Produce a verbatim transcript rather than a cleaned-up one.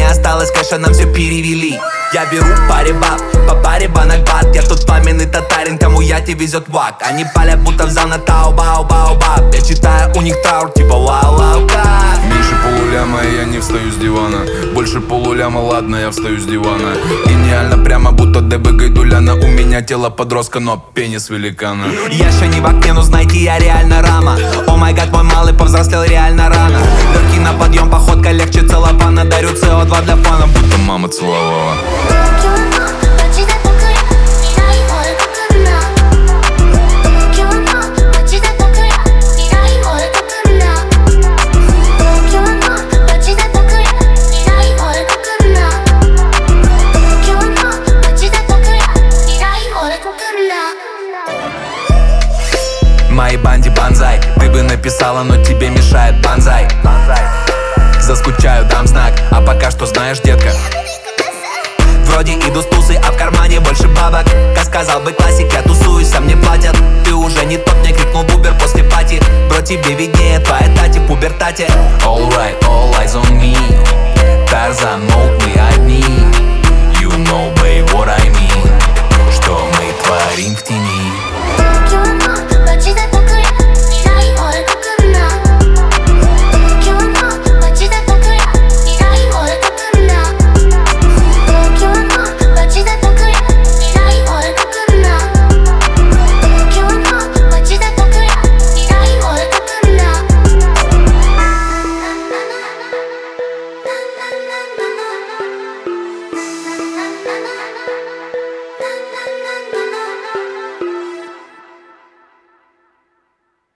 не осталось кэша, нам все перевели. Я беру паре баб, по паре банок бат. Я тот пламенный татарин, кому яти везет вак. Они палят, будто в зал на тау-бау-бау-баб. Я читаю у них траур, типа вау-вау-ка. Меньше полуляма, и я не встаю с дивана. Больше полуляма, ладно, я встаю с дивана. Гениально, прямо будто ДБ Гайдуляна. У меня тело подростка, но пенис великана. Я еще не в окне, но знайте, я реально рама. О май гад, мой малый повзрослел реально рано. Легкий на подъем, походка легче целлофана. Дарю си о два для фана, будто мама целовала. Моей банде банзай, ты бы написала, но тебе мешает банзай. Заскучаю, дам знак, а пока что знаешь, детка, вроде иду с тусы, а в кармане больше бабок. Как сказал бы классик, я тусуюсь, а мне платят. Ты уже не тот, мне крикнул в Uber после пати. Бро, тебе виднее, твоя тати в пубертате. All right, all